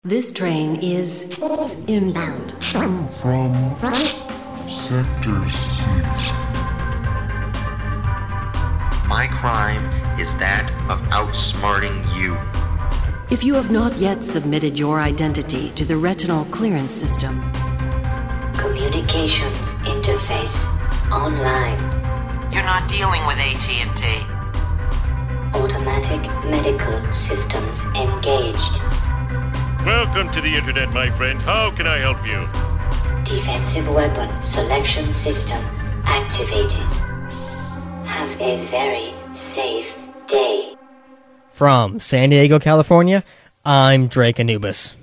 This train is inbound. From Sector C. My crime is that of outsmarting you. If you have not yet submitted your identity to the retinal clearance system, communications interface online. You're not dealing with AT&T. Automatic medical systems engaged. Welcome to the internet, my friend. How can I help you? Defensive weapon selection system activated. Have a very safe day. From San Diego, California, I'm Drake Anubis.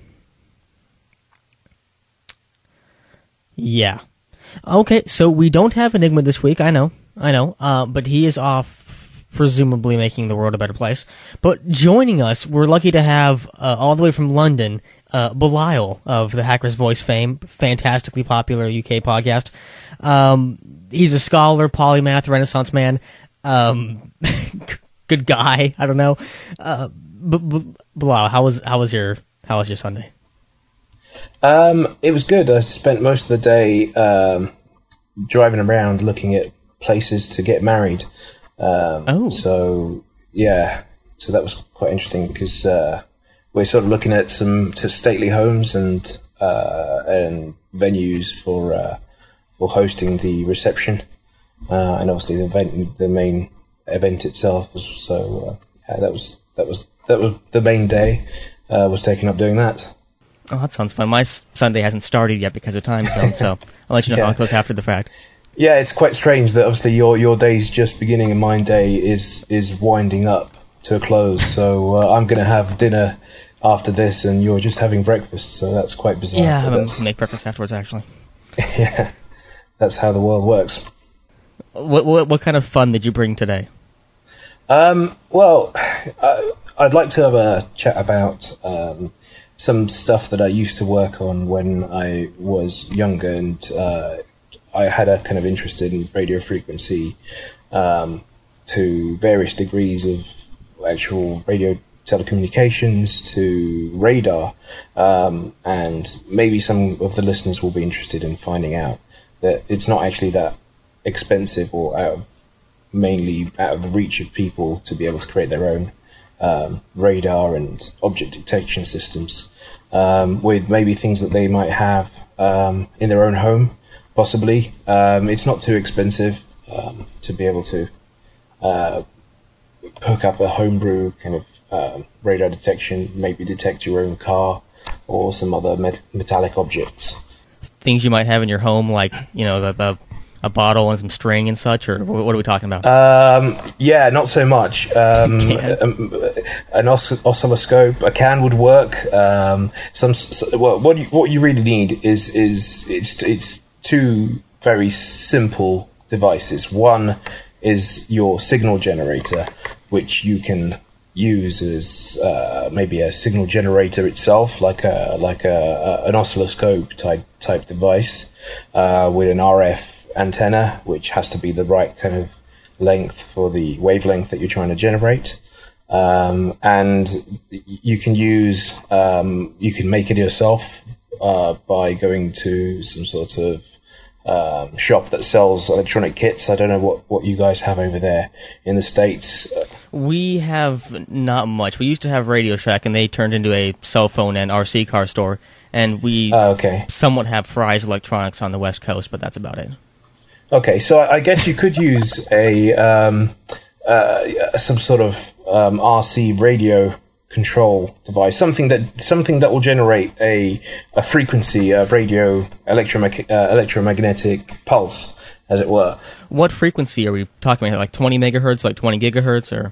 Yeah. Okay, so we don't have Enigma this week, I know, but he is off presumably making the world a better place. But joining us, we're lucky to have, all the way from London, Belial of the Hacker's Voice fame, fantastically popular UK podcast. He's a scholar, polymath, Renaissance man, good guy, I don't know. Belial, how was your Sunday? It was good. I spent most of the day driving around looking at places to get married. So that was quite interesting because we're sort of looking at some stately homes and venues for hosting the reception, and obviously the main event itself. That was the main day. Was taken up doing that. Oh, that sounds fun. My Sunday hasn't started yet because of time zone, so I'll let you know how it goes after the fact. Yeah, it's quite strange that obviously your day's just beginning and my day is winding up to a close. So I'm going to have dinner after this, and you're just having breakfast. So that's quite bizarre. Yeah, I'm going to make breakfast afterwards, actually. Yeah, that's how the world works. What kind of fun did you bring today? Well, I'd like to have a chat about some stuff that I used to work on when I was younger, and I had a kind of interest in radio frequency to various degrees of actual radio telecommunications to radar, and maybe some of the listeners will be interested in finding out that it's not actually that expensive or mainly out of the reach of people to be able to create their own radar and object detection systems with maybe things that they might have in their own home. Possibly. It's not too expensive to be able to hook up a homebrew kind of radar detection, maybe detect your own car or some other metallic objects. Things you might have in your home, like, a bottle and some string and such, or what are we talking about? Yeah, not so much. An oscilloscope, a can would work. What you really need is it's two very simple devices. One is your signal generator, which you can use as maybe a signal generator itself, like an oscilloscope type device with an RF antenna, which has to be the right kind of length for the wavelength that you're trying to generate. And you can you can make it yourself by going to some sort of shop that sells electronic kits. I don't know what you guys have over there in the States. We have not much. We used to have Radio Shack, and they turned into a cell phone and RC car store. And we somewhat have Fry's Electronics on the West Coast, but that's about it. Okay, so I guess you could use some sort of RC radio control device, something that will generate a frequency of radio electromagnetic pulse, as it were. What frequency are we talking about? Like 20 megahertz, like 20 gigahertz, or?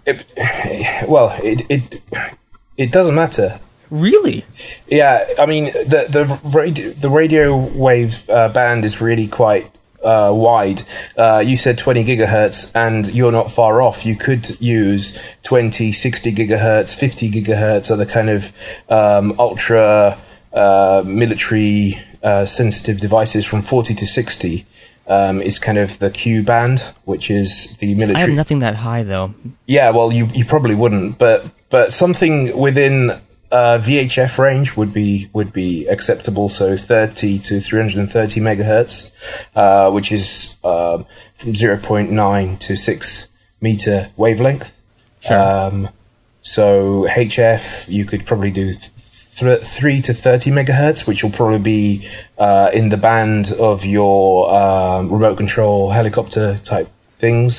It doesn't matter. Really? Yeah, I mean the radio wave band is really quite wide. You said 20 gigahertz, and you're not far off. You could use 20, 60 gigahertz, 50 gigahertz, other kind of ultra military sensitive devices. From 40 to 60 is kind of the Q band, which is the military. I have nothing that high, though. Yeah, well, you probably wouldn't, but something within VHF range would be acceptable. So 30 to 330 megahertz, which is from 0.9 to 6 meter wavelength. Sure. So HF, you could probably do 3 to 30 megahertz, which will probably be in the band of your remote control helicopter type things.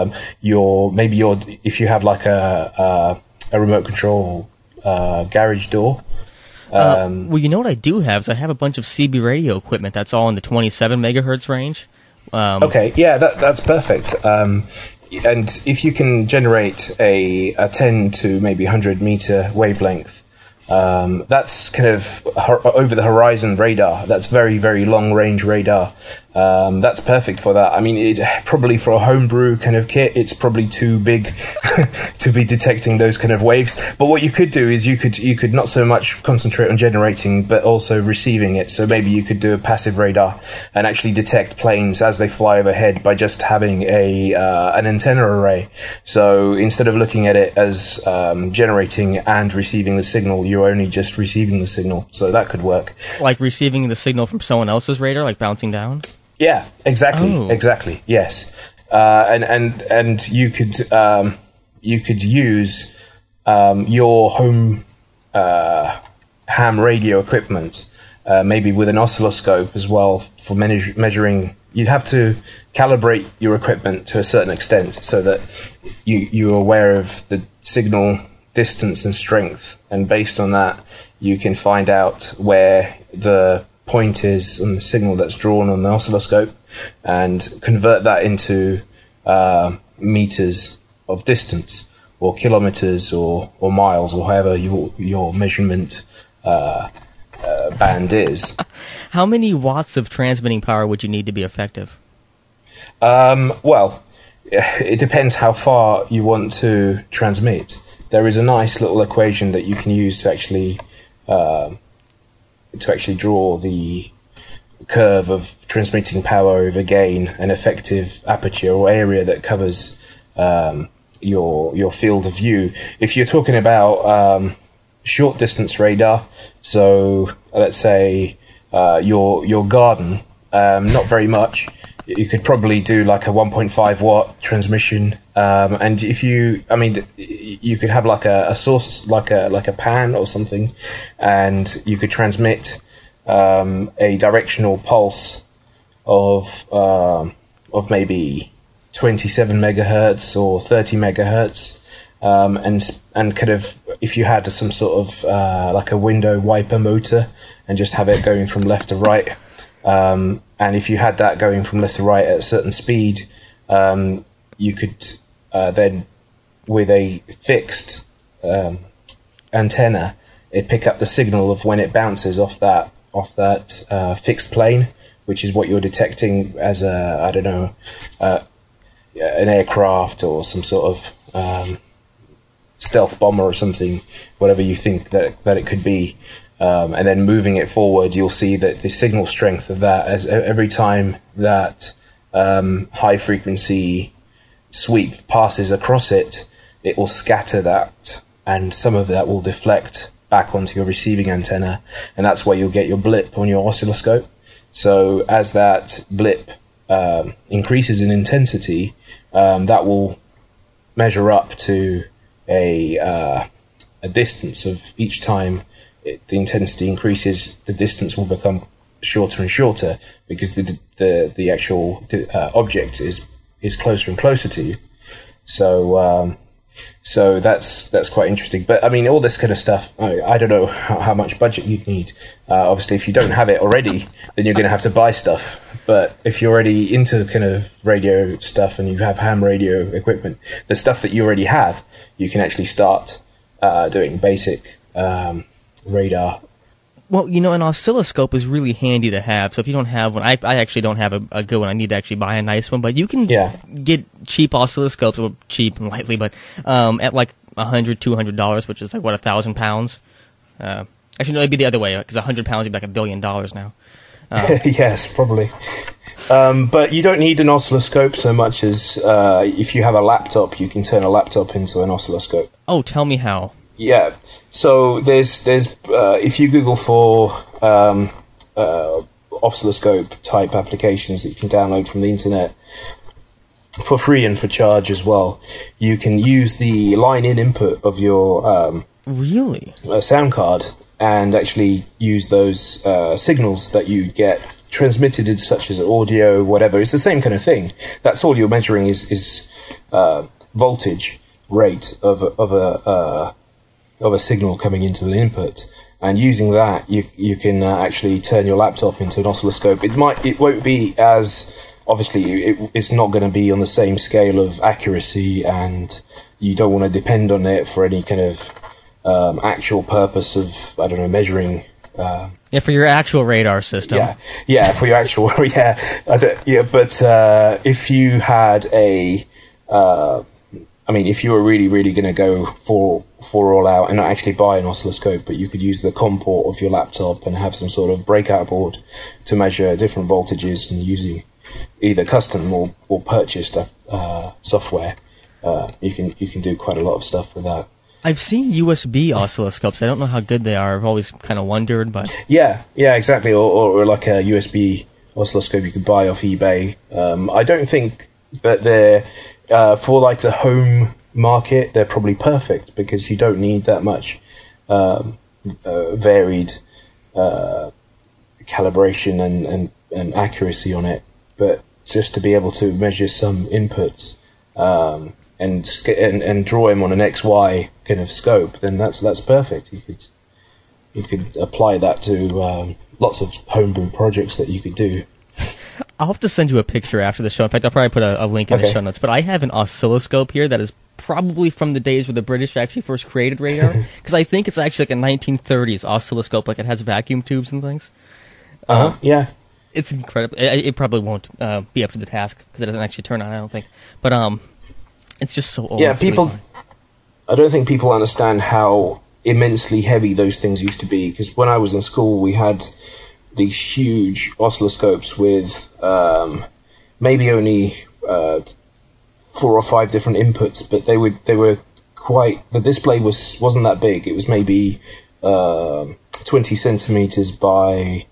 If you have like a remote control garage door. Well, you know what I do have is I have a bunch of CB radio equipment that's all in the 27 megahertz range. Okay, yeah, that's perfect. And if you can generate a 10 to maybe 100 meter wavelength, that's kind of over the horizon radar. That's very, very long range radar. That's perfect for that. I mean, probably for a homebrew kind of kit, it's probably too big to be detecting those kind of waves. But what you could do is you could not so much concentrate on generating, but also receiving it. So maybe you could do a passive radar and actually detect planes as they fly overhead by just having an antenna array. So instead of looking at it as generating and receiving the signal, you're only just receiving the signal. So that could work. Like receiving the signal from someone else's radar, like bouncing down? Yeah, exactly. Oh. Exactly. Yes. And you could use your home ham radio equipment, maybe with an oscilloscope as well for measuring. You'd have to calibrate your equipment to a certain extent so that you're aware of the signal distance and strength, and based on that, you can find out where the point is on the signal that's drawn on the oscilloscope and convert that into meters of distance or kilometers or miles or however your measurement band is. How many watts of transmitting power would you need to be effective? Well, it depends how far you want to transmit. There is a nice little equation that you can use to actually draw the curve of transmitting power over gain and effective aperture or area that covers your field of view. If you're talking about short distance radar, so let's say your garden, not very much, you could probably do like a 1.5 watt transmission, and you could have like a source, like a pan or something, and you could transmit a directional pulse of maybe 27 megahertz or 30 megahertz, and kind of if you had some sort of like a window wiper motor and just have it going from left to right. And if you had that going from left to right at a certain speed, you could then, with a fixed antenna, it pick up the signal of when it bounces off that fixed plane, which is what you're detecting as an aircraft or some sort of stealth bomber or something, whatever you think that it could be. And then moving it forward, you'll see that the signal strength of that, as every time that high frequency sweep passes across it, it will scatter that, and some of that will deflect back onto your receiving antenna, and that's where you'll get your blip on your oscilloscope. So as that blip increases in intensity, that will measure up to a distance of each time the intensity increases, the distance will become shorter and shorter because the actual object is closer and closer to you. So that's quite interesting. But I mean, all this kind of stuff, I don't know how much budget you'd need. Obviously, if you don't have it already, then you're going to have to buy stuff. But if you're already into kind of radio stuff and you have ham radio equipment, the stuff that you already have, you can actually start doing basic radar. Well, an oscilloscope is really handy to have. So if you don't have one, I actually don't have a good one. I need to actually buy a nice one. But you can get cheap oscilloscopes, well, cheap and lightly, but at like $100, $200, which is like, what, £1,000? Actually, no, it'd be the other way, because £100 would be like $1 billion now. Yes, probably. But you don't need an oscilloscope so much as if you have a laptop, you can turn a laptop into an oscilloscope. Oh, tell me how. Yeah. So there's if you Google for oscilloscope type applications that you can download from the internet for free and for charge as well, you can use the line-in input of your Really? sound card and actually use those signals that you get transmitted in, such as audio, whatever. It's the same kind of thing. That's all you're measuring is voltage rate of a signal coming into the input. And using that, you can actually turn your laptop into an oscilloscope. It won't be as, obviously, it's not going to be on the same scale of accuracy, and you don't want to depend on it for any kind of actual purpose of, I don't know, measuring. Yeah, for your actual radar system. Yeah, for your actual, but if you had if you were really, really going to go for all out and not actually buy an oscilloscope, but you could use the COM port of your laptop and have some sort of breakout board to measure different voltages, and using either custom or purchased software, you can do quite a lot of stuff with that. I've seen USB oscilloscopes. I don't know how good they are. I've always kind of wondered, but yeah, exactly. Or like a USB oscilloscope you could buy off eBay. I don't think that they're for like the home market. They're probably perfect because you don't need that much varied calibration and accuracy on it. But just to be able to measure some inputs and draw them on an XY kind of scope, then that's perfect. You could apply that to lots of homebrew projects that you could do. I'll have to send you a picture after the show. In fact, I'll probably put a link in the show notes. But I have an oscilloscope here that is probably from the days where the British actually first created radar, because I think it's actually like a 1930s oscilloscope, like it has vacuum tubes and things. Yeah. It's incredible. It probably won't be up to the task because it doesn't actually turn on, I don't think. But it's just so old. Yeah, I don't think people understand how immensely heavy those things used to be, because when I was in school we had these huge oscilloscopes with maybe only 4 or 5 different inputs, but they were quite, the display wasn't that big. It was maybe 20 centimeters by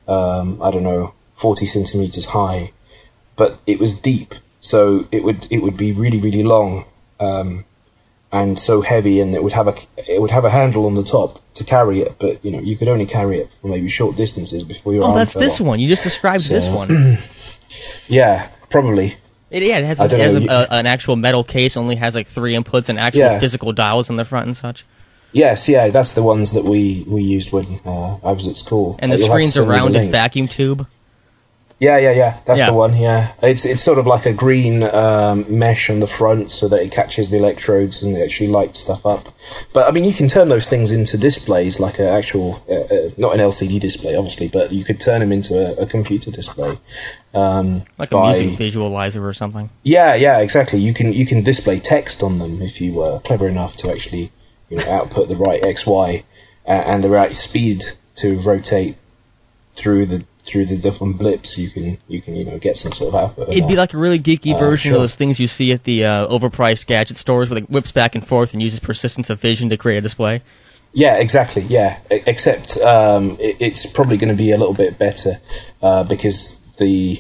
40 centimeters high, but it was deep, so it would be really, really long and so heavy, and it would have a handle on the top to carry it, but you could only carry it for maybe short distances before your arm that's fell this off. one. You just described this one. Yeah, probably. It has an actual metal case, only has like 3 inputs and actual physical dials in the front and such. Yes, yeah, that's the ones that we used when I was at school. And the screen's a rounded vacuum tube? Yeah, that's the one, yeah. It's sort of like a green mesh on the front so that it catches the electrodes and it actually lights stuff up. But, I mean, you can turn those things into displays, like an actual, not an LCD display, obviously, but you could turn them into a computer display. Like a music visualizer or something? Yeah, exactly. You can display text on them if you were clever enough to actually output the right XY and the right speed to rotate through the different blips. You can get some sort of output. It'd be like a really geeky version of those things you see at the overpriced gadget stores where it whips back and forth and uses persistence of vision to create a display. Yeah, exactly. Yeah, except it's probably going to be a little bit better because the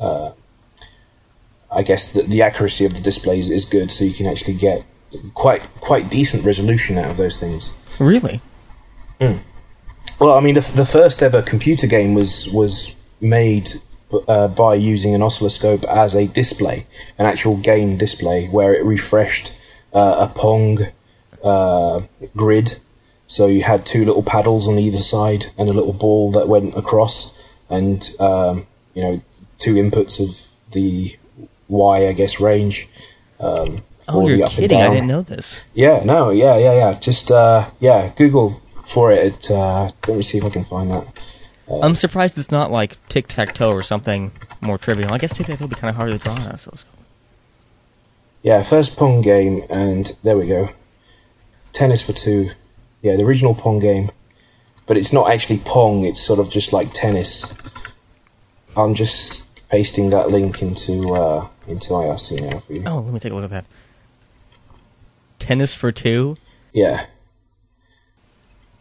accuracy of the displays is good, so you can actually get quite decent resolution out of those things. Really? Well, I mean, the first ever computer game was made by using an oscilloscope as a display, an actual game display, where it refreshed a Pong grid. So you had 2 little paddles on either side and a little ball that went across, and 2 inputs of the Y, I guess, range. You're kidding! I didn't know this. Yeah, no, yeah. Just Google for it. Let me see if I can find that. I'm surprised it's not like tic-tac-toe or something more trivial. I guess tic-tac-toe would be kind of hard to draw on oscilloscope. Yeah, first Pong game, and there we go. Tennis for Two. Yeah, the original Pong game, but it's not actually Pong. It's sort of just like tennis. I'm just pasting that link into IRC now for you. Oh, let me take a look at that. Tennis for Two? Yeah.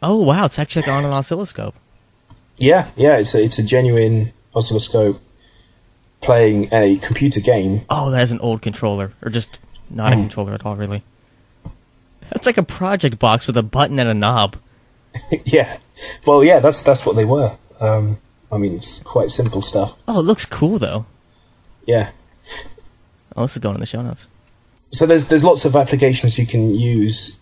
Oh wow, it's actually like on an oscilloscope. Yeah, it's a genuine oscilloscope playing a computer game. Oh, that is an old controller, or just not a controller at all, really. That's like a project box with a button and a knob. Yeah, well, yeah, that's what they were. I mean, it's quite simple stuff. Oh, it looks cool though. Yeah. Oh, this is going in the show notes. So there's lots of applications you can use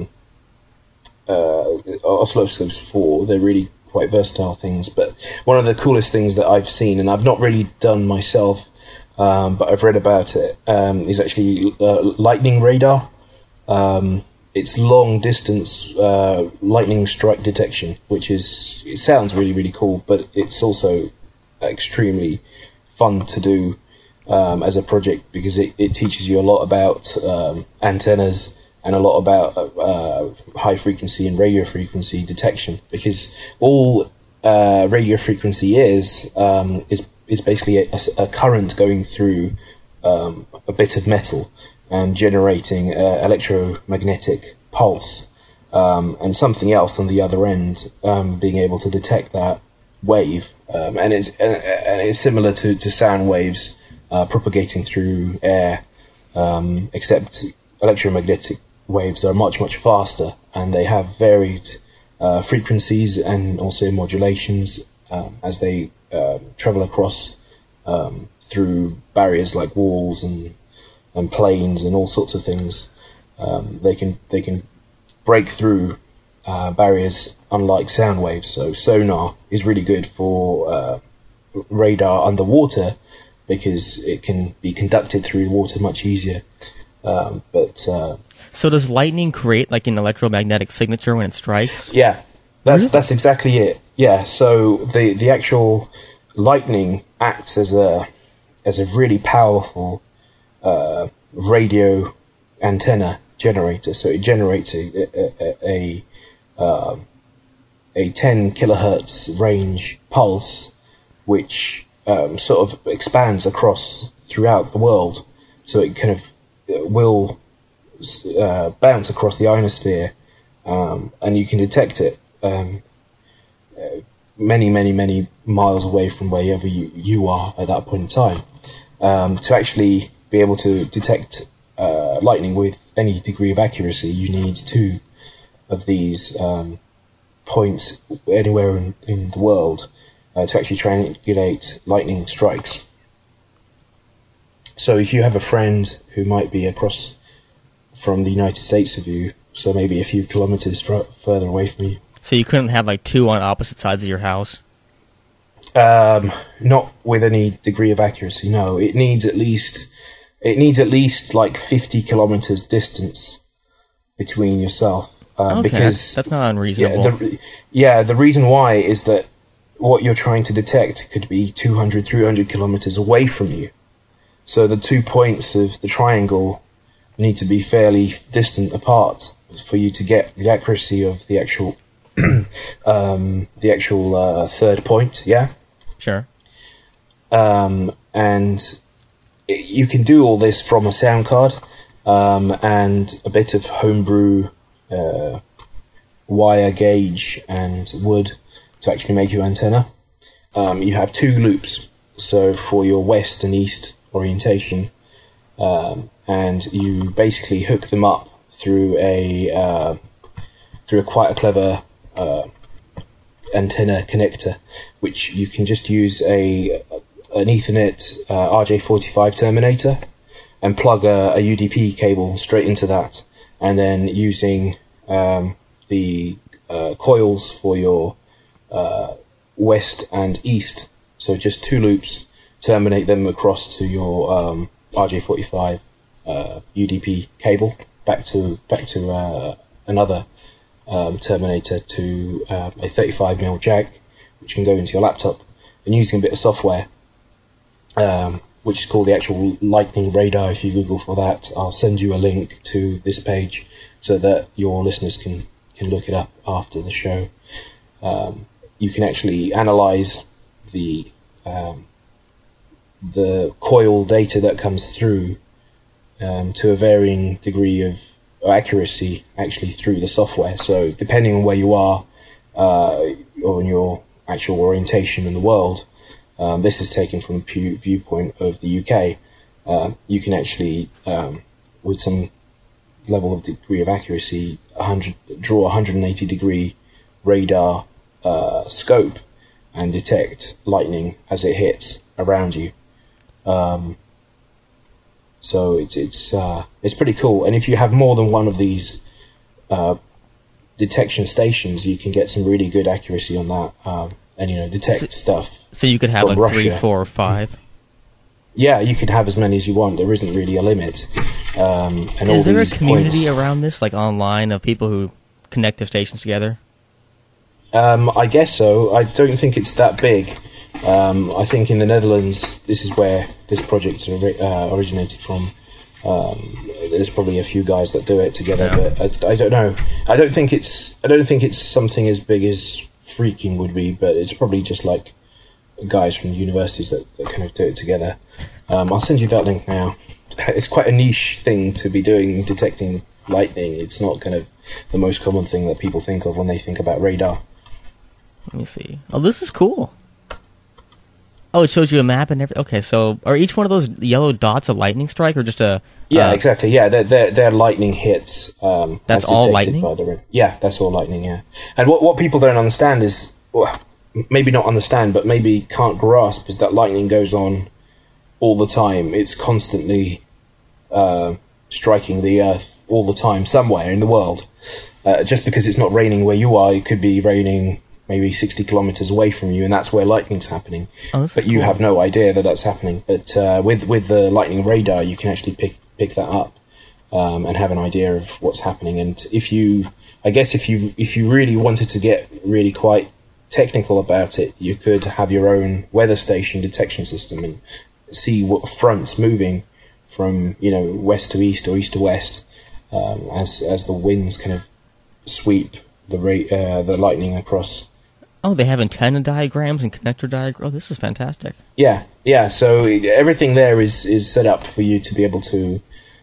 oscilloscopes for. They're really quite versatile things. But one of the coolest things that I've seen, and I've not really done myself, but I've read about it, is actually lightning radar. It's long distance lightning strike detection, it sounds really, really cool, but it's also extremely fun to do as a project, because it teaches you a lot about antennas and a lot about high frequency and radio frequency detection, because all radio frequency is basically a current going through a bit of metal and generating electromagnetic pulse, and something else on the other end being able to detect that wave, and it's similar to sound waves propagating through air, except electromagnetic waves are much, much faster, and they have varied frequencies and also modulations as they travel across through barriers like walls and planes and all sorts of things. They can break through barriers unlike sound waves. So sonar is really good for radar underwater, because it can be conducted through water much easier. So does lightning create like an electromagnetic signature when it strikes? Yeah, that's exactly it. Yeah, so the actual lightning acts as a really powerful radio antenna generator. So it generates a 10 kilohertz range pulse, which sort of expands throughout the world. So it kind of will bounce across the ionosphere, and you can detect it many, many, many miles away from wherever you are at that point in time. To actually be able to detect lightning with any degree of accuracy, you need 2 of these points anywhere in the world to actually triangulate lightning strikes. So if you have a friend who might be across from the United States of you, so maybe a few kilometers further away from you. So you couldn't have like 2 on opposite sides of your house? Not with any degree of accuracy, no. It needs at least like 50 kilometers distance between yourself. Okay, because that's not unreasonable. The reason why is that what you're trying to detect could be 200, 300 kilometers away from you. So the 2 points of the triangle need to be fairly distant apart for you to get the accuracy of the actual third point. Yeah. Sure. And you can do all this from a sound card and a bit of homebrew wire gauge and wood to actually make your antenna. You have 2 loops, so for your west and east orientation, and you basically hook them up through quite a clever antenna connector, which you can just use an Ethernet RJ45 terminator and plug a UDP cable straight into that, and then using the coils for your west and east, so just 2 loops, terminate them across to your RJ45 UDP cable back to another terminator to a 35mm jack, which can go into your laptop, and using a bit of software which is called the actual lightning radar. If you Google for that, I'll send you a link to this page so that your listeners can look it up after the show. You can actually analyze the coil data that comes through to a varying degree of accuracy actually through the software. So depending on where you are on your actual orientation in the world, this is taken from the viewpoint of the UK. You can actually, with some level of degree of accuracy, draw a 180 degree radar scope and detect lightning as it hits around you. So it's pretty cool. And if you have more than one of these detection stations, you can get some really good accuracy on that, and detect stuff. So you could have like Russia. 3, 4, or 5. Yeah, you could have as many as you want. There isn't really a limit. And Is all there a these community points, around this, like online, of people who connect their stations together? I guess so. I don't think it's that big. I think in the Netherlands, this is where this project originated from. There's probably a few guys that do it together, Yeah. but I don't know. I don't think it's something as big as Freaking would be, but it's probably just like guys from universities that kind of do it together. I'll send you that link now. It's quite a niche thing to be doing, detecting lightning. It's not kind of the most common thing that people think of when they think about radar. Let me see. Oh, this is cool. Oh, it shows you a map and everything. Okay, so are each one of those yellow dots a lightning strike or just a... Yeah, exactly. Yeah, they're lightning hits. That's as all detected lightning? by the yeah, that's all lightning, yeah. And what people don't understand is, well, maybe not understand, but maybe can't grasp, is that lightning goes on all the time. It's constantly striking the earth all the time somewhere in the world. Just because it's not raining where you are, it could be raining maybe 60 kilometers away from you, and that's where lightning's happening. Oh, this is But you cool. have no idea that that's happening. But with the lightning radar, you can actually pick that up and have an idea of what's happening. And if you really wanted to get really quite technical about it, you could have your own weather station detection system and see what fronts moving from west to east or east to west as the winds kind of sweep the lightning across. Oh, they have antenna diagrams and connector diagrams. Oh, this is fantastic. Yeah. So everything there is set up for you to be able to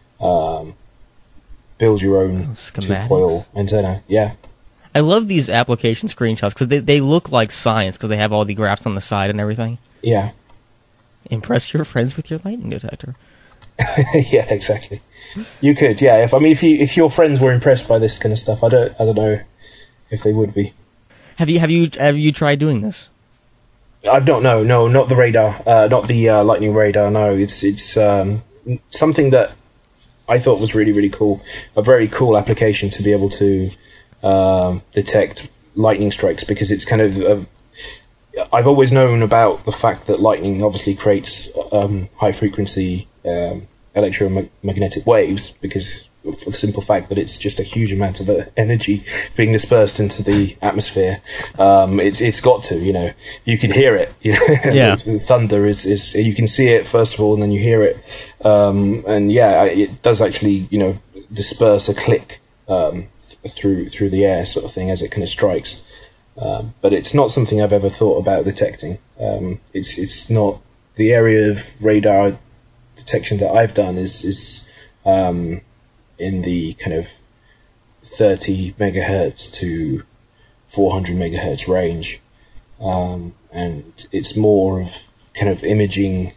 build your own schematics. two-coil antenna. Yeah. I love these application screenshots because they look like science because they have all the graphs on the side and everything. Yeah. Impress your friends with your lightning detector. Yeah, exactly. You could, yeah. If your friends were impressed by this kind of stuff, I don't know if they would be. Have you tried doing this? I've not. No, not the radar. Not the lightning radar. No, it's something that I thought was really, really cool. A very cool application to be able to detect lightning strikes, because it's kind of. I've always known about the fact that lightning obviously creates high frequency electromagnetic waves, because for the simple fact that it's just a huge amount of energy being dispersed into the atmosphere. It's got to, you can hear it. Yeah. The thunder is you can see it first of all, and then you hear it. And yeah, it does actually, disperse a click through the air, sort of thing, as it kind of strikes. But it's not something I've ever thought about detecting. It's not the area of radar detection that I've done is in the kind of 30 megahertz to 400 megahertz range, and it's more of kind of imaging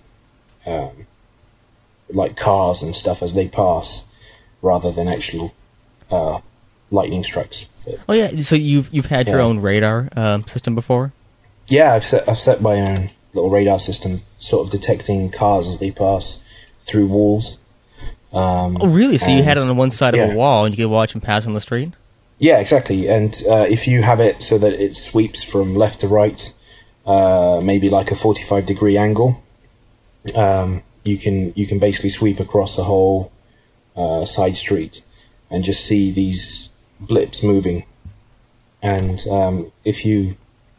like cars and stuff as they pass, rather than actual lightning strikes. But, Oh yeah. So you've had your Yeah. own radar system before? yeah, I've set my own little radar system, sort of detecting cars as they pass through walls. Oh really? So you had it on one side of yeah. a wall and you could watch them pass on the street? Yeah, exactly. And if you have it so that it sweeps from left to right, maybe like a 45-degree angle, you can basically sweep across a whole side street and just see these blips moving. And if you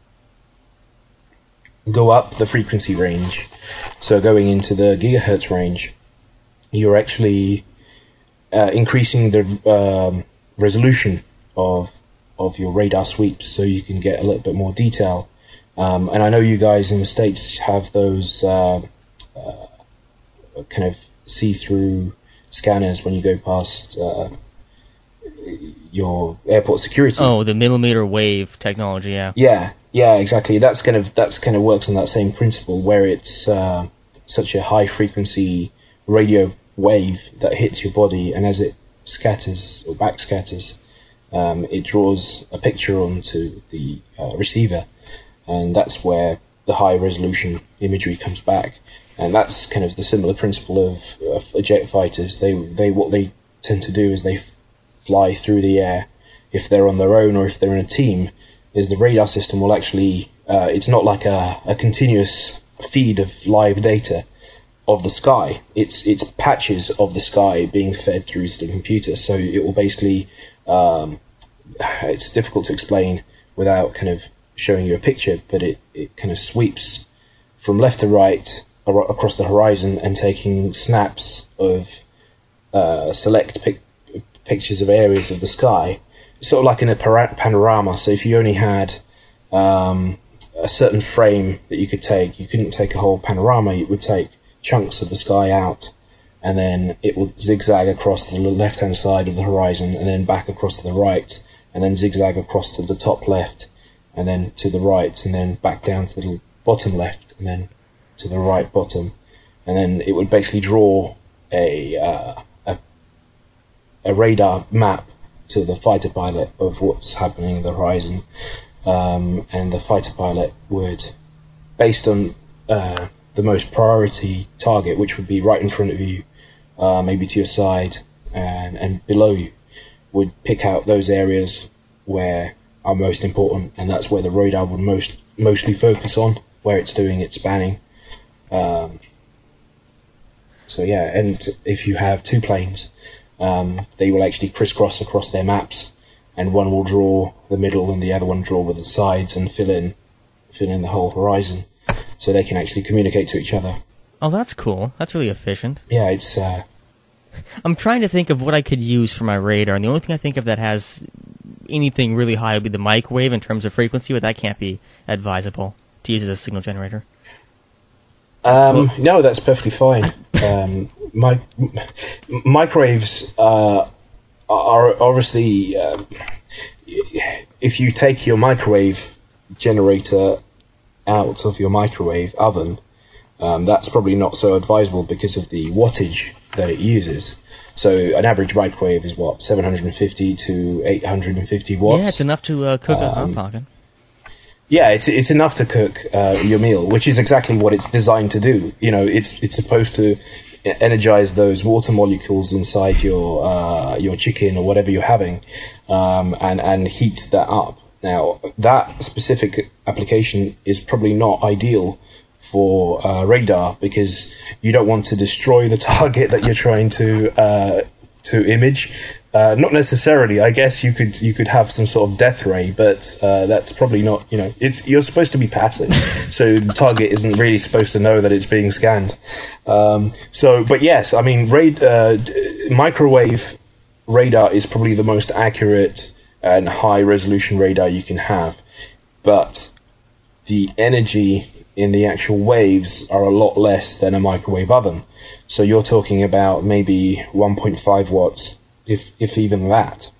go up the frequency range, so going into the gigahertz range, you're actually increasing the resolution of your radar sweeps, so you can get a little bit more detail. And I know you guys in the States have those kind of see-through scanners when you go past your airport security. Oh, the millimeter wave technology, yeah. Yeah, exactly. That's kind of works on that same principle, where it's such a high frequency radio wave that hits your body, and as it scatters or backscatters, it draws a picture onto the receiver, and that's where the high resolution imagery comes back. And that's kind of the similar principle of jet fighters. They what they tend to do is they fly through the air. If they're on their own or if they're in a team, is the radar system will actually, it's not like a continuous feed of live data of the sky. It's patches of the sky being fed through to the computer. So it will basically, it's difficult to explain without kind of showing you a picture, but it kind of sweeps from left to right across the horizon and taking snaps of select pictures of areas of the sky, sort of like in a panorama. So if you only had a certain frame that you could take, you couldn't take a whole panorama. You would take chunks of the sky out, and then it would zigzag across the left-hand side of the horizon, and then back across to the right, and then zigzag across to the top left, and then to the right, and then back down to the bottom left, and then to the right bottom, and then it would basically draw a radar map to the fighter pilot of what's happening in the horizon, and the fighter pilot would, based on the most priority target, which would be right in front of you, maybe to your side and below you, would pick out those areas where are most important, and that's where the radar would mostly focus on, where it's doing its spanning. So yeah, and if you have two planes, they will actually crisscross across their maps, and one will draw the middle and the other one draw with the sides and fill in the whole horizon, so they can actually communicate to each other. Oh, that's cool. That's really efficient. Yeah, it's... I'm trying to think of what I could use for my radar, and the only thing I think of that has anything really high would be the microwave in terms of frequency, but that can't be advisable to use as a signal generator. No, that's perfectly fine. Microwaves are obviously... if you take your microwave generator out of your microwave oven, that's probably not so advisable because of the wattage that it uses. So an average microwave is what, 750 to 850 watts? Yeah, it's enough to cook a hot pocket. Yeah, it's enough to cook your meal, which is exactly what it's designed to do. You know, it's supposed to energize those water molecules inside your chicken or whatever you're having, and heat that up. Now, that specific application is probably not ideal for radar, because you don't want to destroy the target that you're trying to image. Not necessarily. I guess you could have some sort of death ray, but that's probably not. You know, you're supposed to be passive, so the target isn't really supposed to know that it's being scanned. But yes, I mean, microwave radar is probably the most accurate and high resolution radar you can have, but the energy in the actual waves are a lot less than a microwave oven. So you're talking about maybe 1.5 watts, if even that.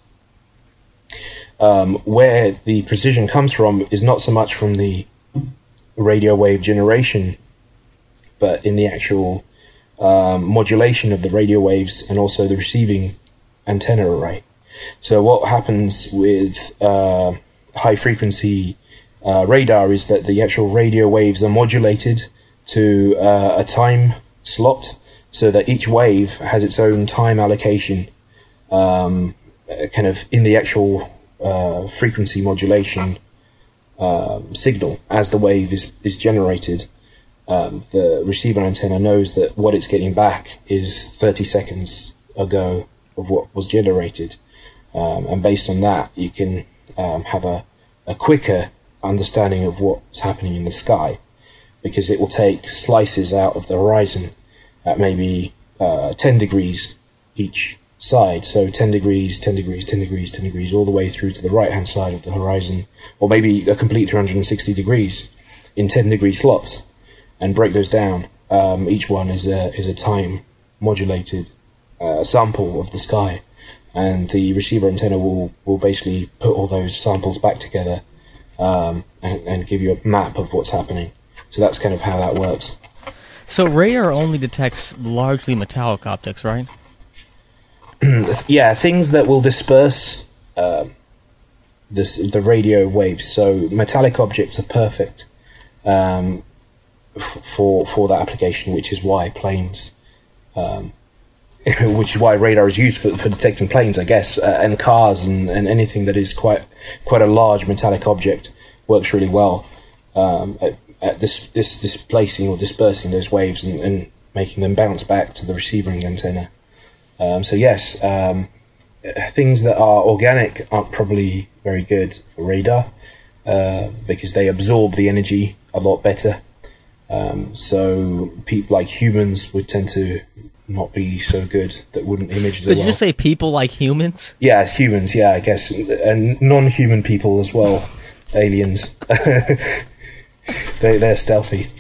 Where the precision comes from is not so much from the radio wave generation, but in the actual modulation of the radio waves and also the receiving antenna array. So what happens with high frequency radar is that the actual radio waves are modulated to a time slot, so that each wave has its own time allocation, kind of in the actual frequency modulation signal. As the wave is generated, the receiver antenna knows that what it's getting back is 30 seconds ago of what was generated, and based on that you can have a quicker understanding of what's happening in the sky, because it will take slices out of the horizon at maybe 10 degrees each side, so 10 degrees, 10 degrees, 10 degrees, 10 degrees, all the way through to the right-hand side of the horizon, or maybe a complete 360 degrees in 10-degree slots, and break those down. Each one is a time-modulated sample of the sky, and the receiver antenna will basically put all those samples back together and give you a map of what's happening. So that's kind of how that works. So radar only detects largely metallic objects, right? Yeah, things that will disperse the radio waves. So metallic objects are perfect for that application, which is why planes, which is why radar is used for detecting planes, I guess, and cars and anything that is quite a large metallic object works really well at displacing or dispersing those waves and making them bounce back to the receiving antenna. So yes, things that are organic aren't probably very good for radar because they absorb the energy a lot better. So people like humans would tend to not be so good, that wouldn't image as well. Did you just say people like humans? Yeah, humans, yeah, I guess. And non-human people as well. Aliens. They're stealthy.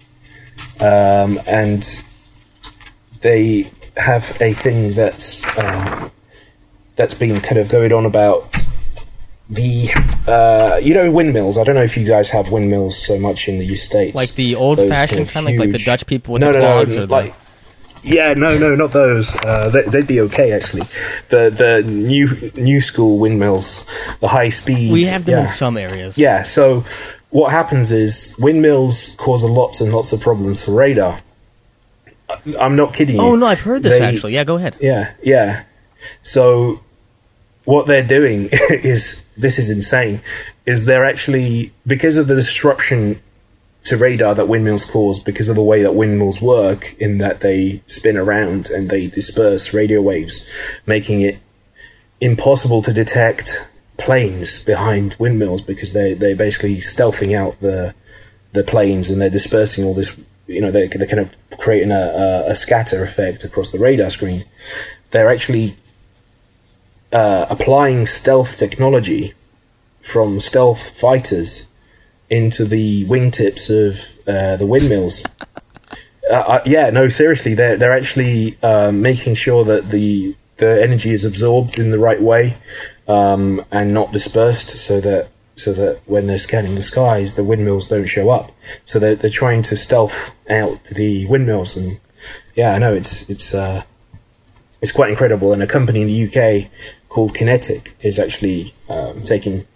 And they have a thing that's been kind of going on about the windmills. I don't know if you guys have windmills so much in the States, like the old-fashioned kind, like the Dutch people with the clogs. No, not those. They'd be okay actually. The new school windmills, the high speed. We have them in some areas. Yeah. So what happens is windmills cause lots and lots of problems for radar. I'm not kidding you. Oh no, I've heard this actually. Yeah, go ahead. Yeah. So what they're doing is insane. Is they're actually, because of the disruption to radar that windmills cause, because of the way that windmills work, in that they spin around and they disperse radio waves, making it impossible to detect planes behind windmills, because they're basically stealthing out the planes, and they're dispersing all this. They're kind of creating a scatter effect across the radar screen. They're actually applying stealth technology from stealth fighters into the wingtips of the windmills. Seriously, they're actually making sure that the energy is absorbed in the right way and not dispersed, so that when they're scanning the skies, the windmills don't show up. So they're trying to stealth out the windmills, and I know it's quite incredible. And a company in the UK called Kinetic is actually taking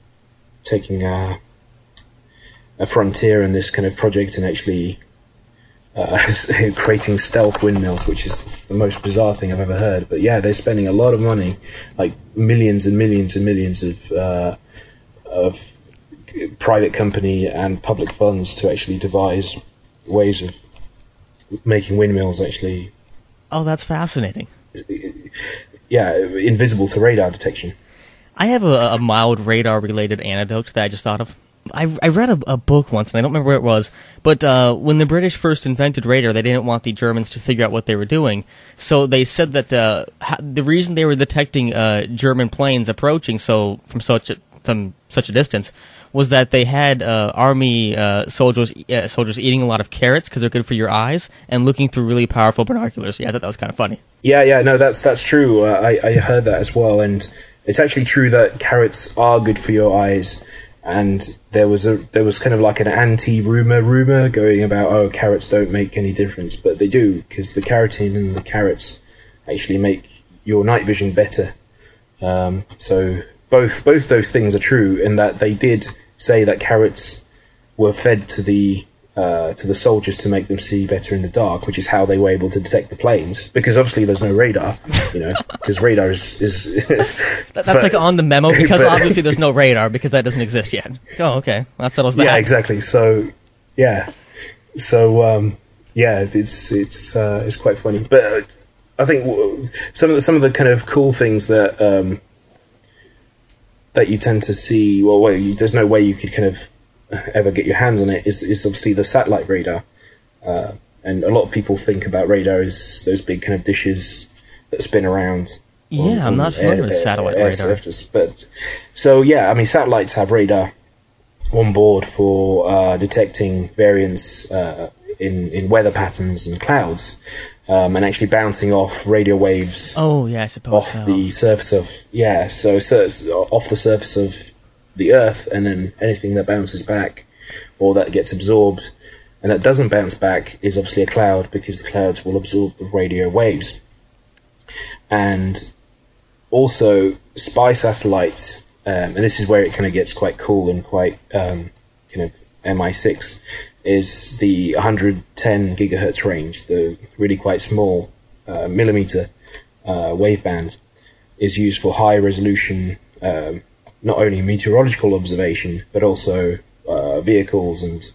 a frontier in this kind of project, and actually creating stealth windmills, which is the most bizarre thing I've ever heard. But yeah, they're spending a lot of money, like millions and millions and millions of private company and public funds to actually devise ways of making windmills actually. Oh, that's fascinating. Yeah, invisible to radar detection. I have a mild radar-related anecdote that I just thought of. I read a book once, and I don't remember where it was, but when the British first invented radar, they didn't want the Germans to figure out what they were doing. So they said that the reason they were detecting German planes approaching from such a distance was that they had army soldiers eating a lot of carrots because they're good for your eyes, and looking through really powerful binoculars. Yeah, I thought that was kind of funny. Yeah, no, that's true. I heard that as well, and it's actually true that carrots are good for your eyes. And there was kind of like an anti-rumor going about, carrots don't make any difference, but they do, because the carotene in the carrots actually make your night vision better. So both those things are true, in that they did say that carrots were fed to the soldiers to make them see better in the dark, which is how they were able to detect the planes, because obviously there's no radar, because radar is that's like on the memo, because obviously there's no radar, because that doesn't exist yet. Oh, okay, that settles that. Yeah, exactly. So it's quite funny, but I think some of the kind of cool things that you tend to see, there's no way you could kind of ever get your hands on it, is obviously the satellite radar, and a lot of people think about radar as those big kind of dishes that spin around. Yeah, I'm not familiar with satellite radar. But satellites have radar on board for detecting variance in weather patterns and clouds, and actually bouncing off radio waves. Oh, yeah, I suppose off so. the surface of so it's off the surface of the Earth, and then anything that bounces back or that gets absorbed and that doesn't bounce back is obviously a cloud, because the clouds will absorb the radio waves. And also spy satellites, and this is where it kind of gets quite cool and quite kind of MI6, is the 110 gigahertz range, the really quite small millimeter waveband, is used for high resolution, not only meteorological observation, but also vehicles and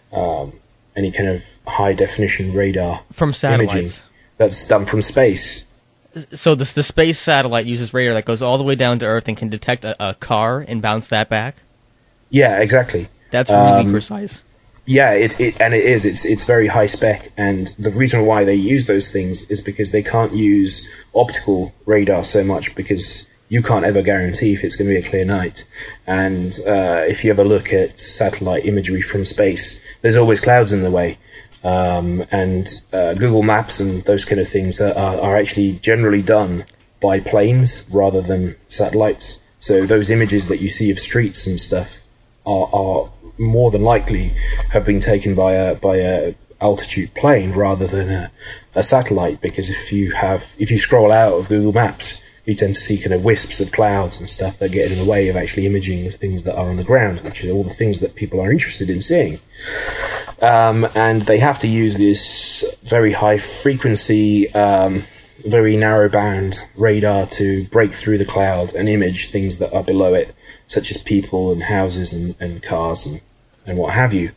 any kind of high definition radar from satellites. Imaging that's done from space. So the space satellite uses radar that goes all the way down to Earth and can detect a car and bounce that back? Yeah, exactly. That's really precise. Yeah, it's very high spec, and the reason why they use those things is because they can't use optical radar so much, because you can't ever guarantee if it's going to be a clear night. And if you ever look at satellite imagery from space, there's always clouds in the way. And Google Maps and those kind of things are actually generally done by planes rather than satellites. So those images that you see of streets and stuff are more than likely have been taken by a altitude plane rather than a satellite, because if you scroll out of Google Maps, you tend to see kind of wisps of clouds and stuff that get in the way of actually imaging the things that are on the ground, which are all the things that people are interested in seeing. And they have to use this very high frequency, very narrow band radar to break through the cloud and image things that are below it, such as people and houses and cars and what have you,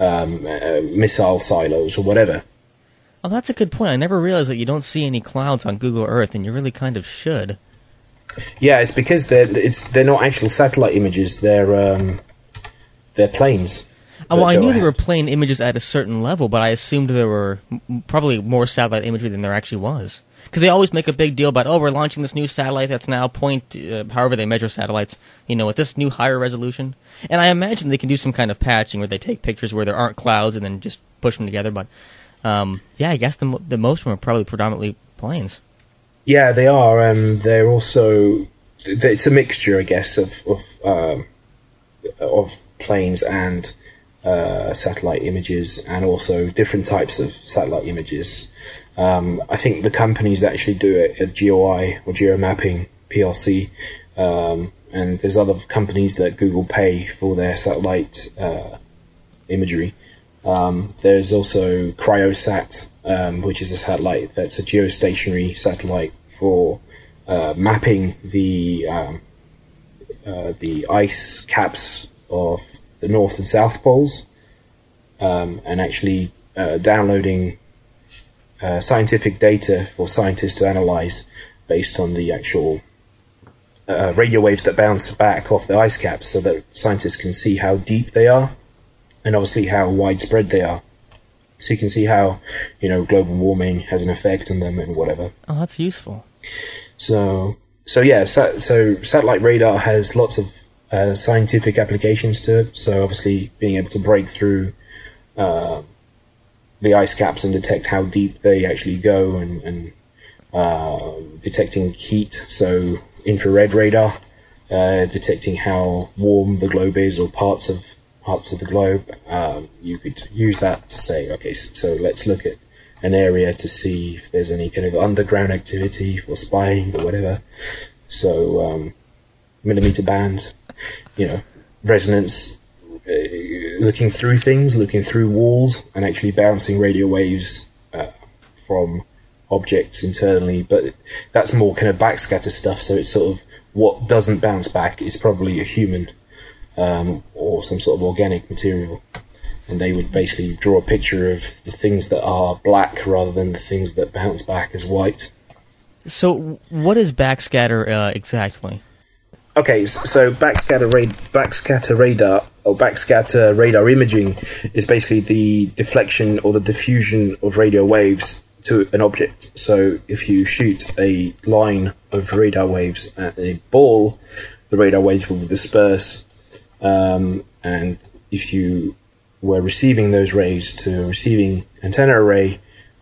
missile silos or whatever. Oh, that's a good point. I never realized that you don't see any clouds on Google Earth, and you really kind of should. Yeah, it's because they're not actual satellite images. They're planes. Well, I knew they were plane images at a certain level, but I assumed there were probably more satellite imagery than there actually was. Because they always make a big deal about, we're launching this new satellite that's now however they measure satellites, with this new higher resolution. And I imagine they can do some kind of patching where they take pictures where there aren't clouds and then just push them together. But yeah, I guess the most of them are probably predominantly planes. Yeah, they are. They're also, it's a mixture, I guess, of planes and satellite images, and also different types of satellite images. I think the companies that actually do it at GeoEye or Geomapping PLC, and there's other companies that Google pay for their satellite imagery. There's also Cryosat, which is a satellite that's a geostationary satellite for mapping the ice caps of the North and South Poles, and actually downloading scientific data for scientists to analyze based on the actual radio waves that bounce back off the ice caps, so that scientists can see how deep they are and obviously how widespread they are. So you can see how, global warming has an effect on them and whatever. Oh, that's useful. So yeah, so satellite radar has lots of scientific applications to it. So obviously being able to break through the ice caps and detect how deep they actually go, and detecting heat, so infrared radar, detecting how warm the globe is or parts of the globe. You could use that to say, okay, so let's look at an area to see if there's any kind of underground activity for spying or whatever. So millimeter band, resonance, looking through things, looking through walls, and actually bouncing radio waves from objects internally. But that's more kind of backscatter stuff, so it's sort of what doesn't bounce back is probably a human or some sort of organic material. And they would basically draw a picture of the things that are black rather than the things that bounce back as white. So what is backscatter exactly? Okay, so backscatter radar or backscatter radar imaging is basically the deflection or the diffusion of radio waves to an object. So if you shoot a line of radar waves at a ball, the radar waves will disperse, and if you were receiving those rays to a receiving antenna array,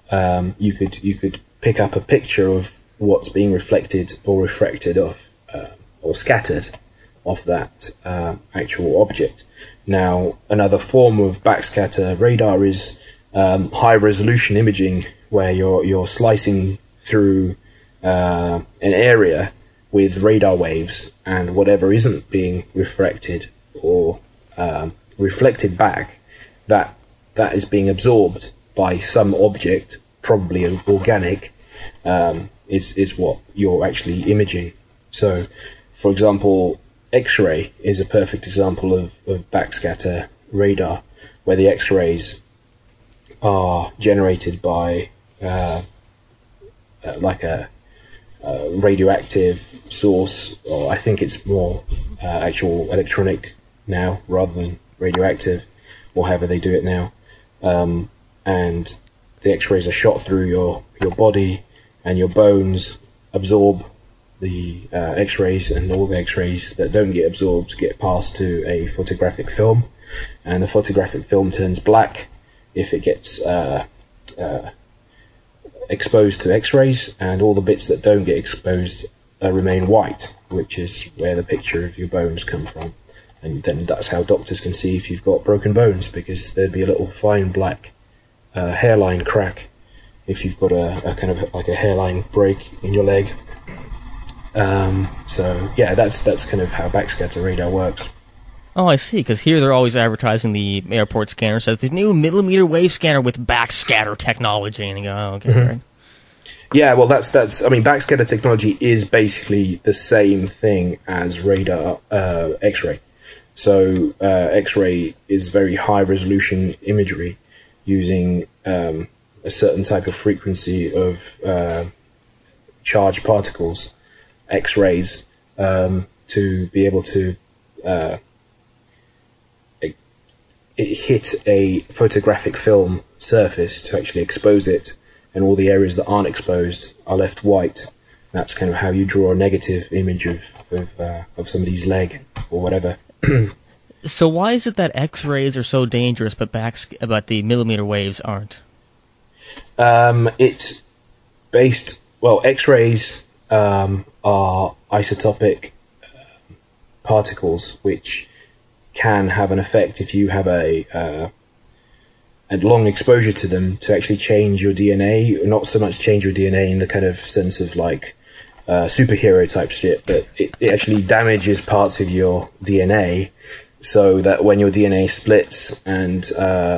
you could pick up a picture of what's being reflected or refracted off or scattered off that actual object. Now, another form of backscatter radar is high resolution imaging, where you're slicing through an area with radar waves, and whatever isn't being refracted or reflected back, that is being absorbed by some object, probably organic, is what you're actually imaging. So, for example, X-ray is a perfect example of backscatter radar, where the X-rays are generated by like a radioactive source, or I think it's more actual electronic now rather than radioactive, or however they do it now. And the X-rays are shot through your body, and your bones absorb the X-rays, and all the X-rays that don't get absorbed get passed to a photographic film, and the photographic film turns black if it gets exposed to X-rays, and all the bits that don't get exposed remain white, which is where the picture of your bones come from. And then that's how doctors can see if you've got broken bones, because there'd be a little fine black hairline crack if you've got a kind of like a hairline break in your leg. So yeah, that's kind of how backscatter radar works. Oh, I see, because here they're always advertising the airport scanner, says the new millimeter wave scanner with backscatter technology, and you go, oh, okay, right. Yeah, well, that's. I mean, backscatter technology is basically the same thing as radar, X-ray. So X-ray is very high resolution imagery using a certain type of frequency of charged particles, X-rays, to be able to hit a photographic film surface to actually expose it, and all the areas that aren't exposed are left white. That's kind of how you draw a negative image of somebody's leg or whatever. So why is it that X-rays are so dangerous, but the millimeter waves aren't? It's based. Well, X-rays are isotopic particles, which can have an effect if you have a long exposure to them to actually change your DNA. Not so much change your DNA in the kind of sense of like superhero type shit, but it actually damages parts of your DNA, so that when your DNA splits and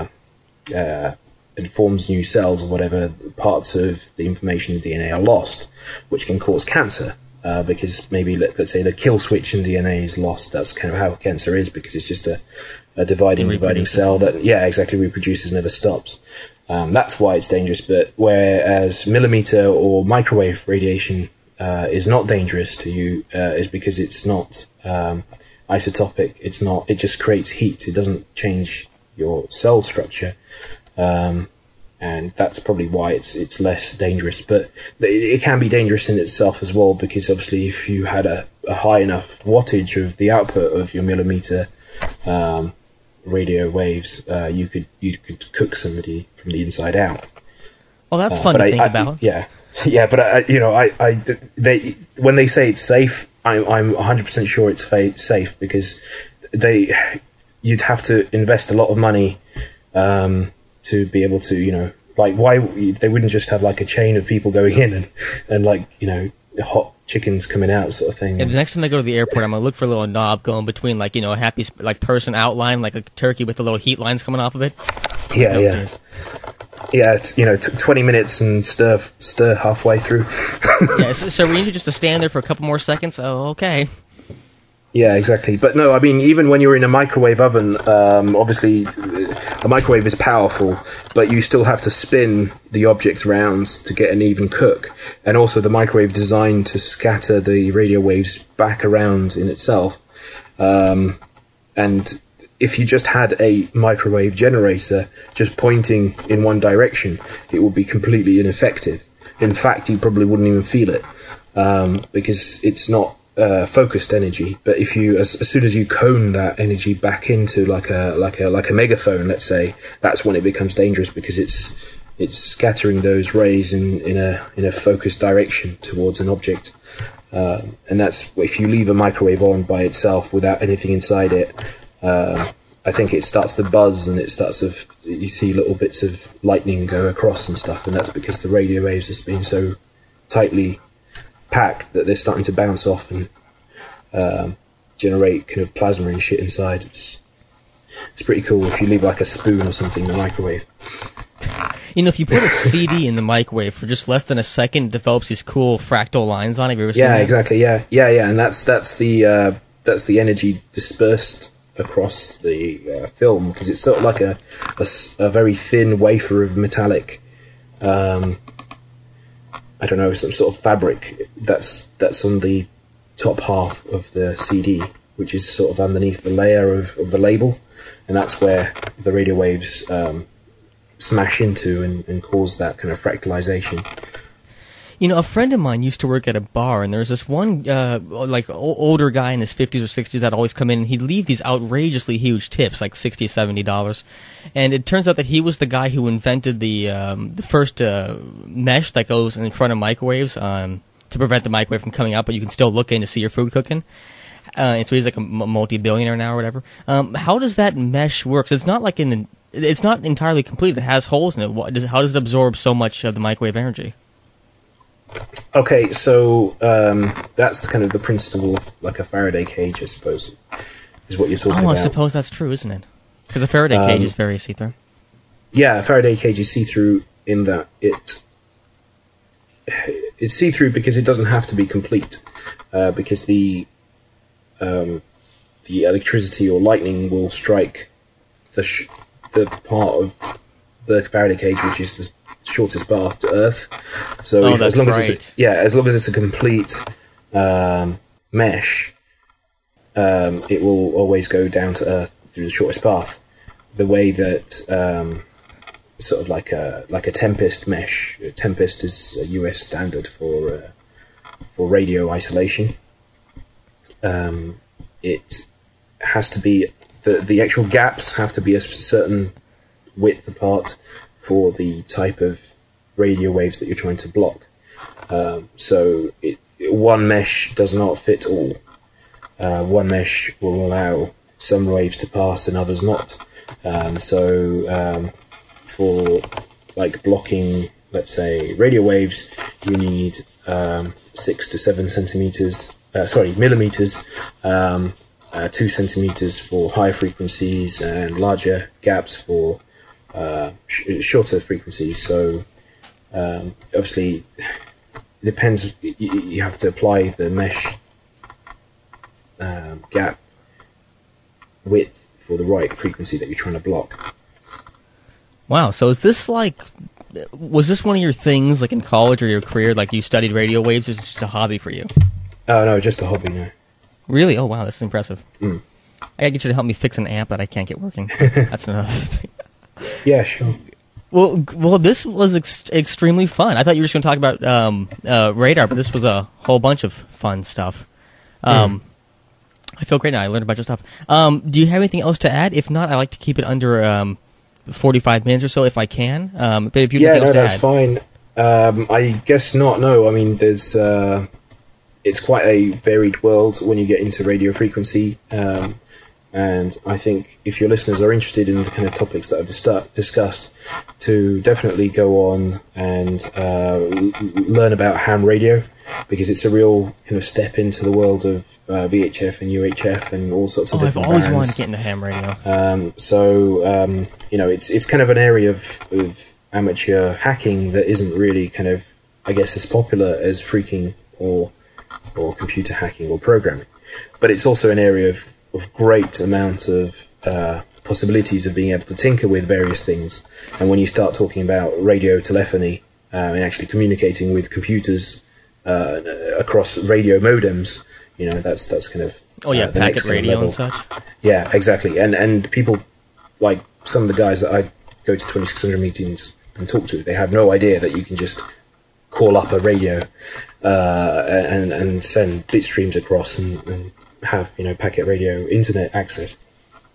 it forms new cells or whatever, parts of the information in DNA are lost, which can cause cancer. Because maybe, let's say, the kill switch in DNA is lost. That's kind of how cancer is, because it's just a dividing cell that, reproduces, never stops. That's why it's dangerous. But whereas millimeter or microwave radiation is not dangerous to you, is because it's not isotopic. It's not. It just creates heat. It doesn't change your cell structure. And that's probably why it's less dangerous. But it can be dangerous in itself as well, because obviously if you had a high enough wattage of the output of your millimeter radio waves, you could cook somebody from the inside out. Well, that's fun to think about. Yeah, but when they say it's safe, I'm 100% sure it's safe, because you'd have to invest a lot of money to be able to, like, why they wouldn't just have like a chain of people going in and like, hot chickens coming out sort of thing. And the next time I go to the airport, I'm gonna look for a little knob going between, like, a happy like person outline, like a turkey with the little heat lines coming off of it. Yeah. It's 20 minutes and stir halfway through. Yeah, so we need just to stand there for a couple more seconds. Oh, okay. Yeah, exactly. But no, I mean, even when you're in a microwave oven, obviously a microwave is powerful, but you still have to spin the object around to get an even cook. And also the microwave designed to scatter the radio waves back around in itself. And if you just had a microwave generator just pointing in one direction, it would be completely ineffective. In fact, you probably wouldn't even feel it, because it's not focused energy. But if you, as soon as you cone that energy back into like a megaphone, let's say, that's when it becomes dangerous, because it's it's scattering those rays in a focused direction towards an object. And that's, if you leave a microwave on by itself without anything inside it, I think it starts to buzz, and you see little bits of lightning go across and stuff, and that's because the radio waves have been so tightly packed that they're starting to bounce off and generate kind of plasma and shit inside. It's pretty cool if you leave like a spoon or something in the microwave. If you put a CD in the microwave for just less than a second, it develops these cool fractal lines on it. Have you ever seen that? Yeah, exactly. Yeah, and that's the energy dispersed across the film, because it's sort of like a very thin wafer of metallic, I don't know, some sort of fabric that's on the top half of the CD, which is sort of underneath the layer of the label, and that's where the radio waves smash into and cause that kind of fractalization. A friend of mine used to work at a bar, and there was this one, older guy in his 50s or 60s that always come in, and he'd leave these outrageously huge tips, like $60, $70. And it turns out that he was the guy who invented the first mesh that goes in front of microwaves to prevent the microwave from coming out, but you can still look in to see your food cooking. And so he's like a multi-billionaire now or whatever. How does that mesh work? So it's not like it's not entirely complete. It has holes in it. How does it absorb so much of the microwave energy? Okay, so that's the principle of like a Faraday cage, I suppose, is what you're talking about. I suppose that's true, isn't it? Because a Faraday cage is very see-through. Yeah, a Faraday cage is see-through in that it's see-through because it doesn't have to be complete, because the electricity or lightning will strike the part of the Faraday cage which is the shortest path to Earth. So as long as it's a complete mesh, it will always go down to Earth through the shortest path. The way that sort of like a Tempest mesh. Tempest is a US standard for radio isolation. It has to be the actual gaps have to be a certain width apart for the type of radio waves that you're trying to block. So one mesh does not fit all. One mesh will allow some waves to pass and others not. For like blocking, let's say, radio waves, you need 6 to 7 millimeters, 2 centimeters for higher frequencies, and larger gaps for shorter frequencies. So obviously it depends. You have to apply the mesh gap width for the right frequency that you're trying to block. Wow, so was this one of your things, like in college or your career, like you studied radio waves, or was it just a hobby for you? Oh, no, just a hobby, no. Really? Oh, wow, this is impressive. Mm. I gotta get you to help me fix an amp that I can't get working. That's another thing. Yeah, sure. Well, this was extremely fun. I thought you were just going to talk about radar, but this was a whole bunch of fun stuff. I feel great now. I learned a bunch of stuff. Do you have anything else to add? If not, I like to keep it under 45 minutes or so if I can. But if you have anything else to that's add. Fine. I guess not. No, I mean, there's it's quite a varied world when you get into radio frequency, and I think if your listeners are interested in the kind of topics that I've discussed, to definitely go on and learn about ham radio, because it's a real kind of step into the world of VHF and UHF and all sorts of different bands. I've always wanted to get into ham radio. It's kind of an area of amateur hacking that isn't really kind of, I guess, as popular as phreaking or computer hacking or programming. But it's also an area of great amount of possibilities of being able to tinker with various things. And when you start talking about radio telephony and actually communicating with computers across radio modems, that's kind of the packet radio level. And such. Yeah, exactly. And people like some of the guys that I go to 2600 meetings and talk to, they have no idea that you can just call up a radio and send bit streams across and have packet radio internet access.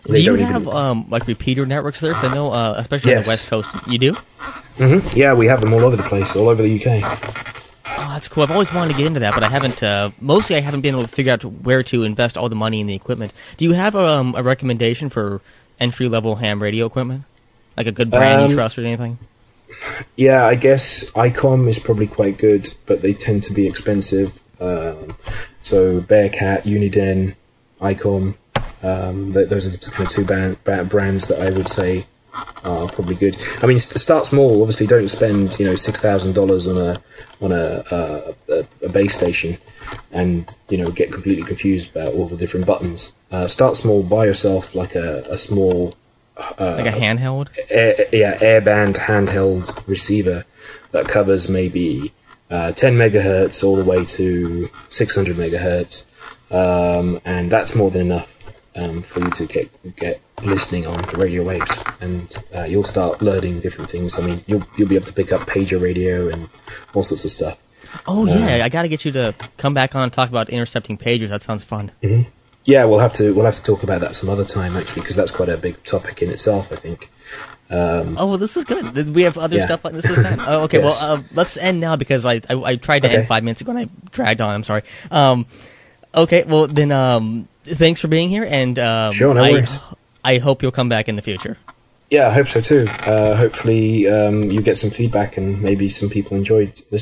Do you have like repeater networks there? Because I know, especially on the West Coast, you do. Mm-hmm. Yeah, we have them all over the place, all over the UK. Oh, that's cool. I've always wanted to get into that, but I haven't. Mostly, I haven't been able to figure out where to invest all the money in the equipment. Do you have a recommendation for entry-level ham radio equipment, like a good brand you trust or anything? Yeah, I guess ICOM is probably quite good, but they tend to be expensive. So Bearcat, Uniden, ICOM, those are the kind of two brands that I would say are probably good. I mean, start small. Obviously, don't spend $6,000 on a base station, and get completely confused about all the different buttons. Start small. Buy yourself like a small. Like a handheld? Airband handheld receiver that covers maybe 10 megahertz all the way to 600 megahertz, and that's more than enough for you to get listening on the radio waves, and you'll start learning different things. I mean, you'll be able to pick up pager radio and all sorts of stuff. Oh yeah, I got to get you to come back on and talk about intercepting pagers. That sounds fun. Mm-hmm. Yeah, we'll have to talk about that some other time, actually, because that's quite a big topic in itself, I think. Well, this is good. We have other stuff like this. Is that? Oh, okay. Yes. Well, let's end now because I tried to end 5 minutes ago and I dragged on. I'm sorry. Okay. Well, then, thanks for being here, and sure, no worries. I hope you'll come back in the future. Yeah, I hope so too. Hopefully, you get some feedback and maybe some people enjoyed listening.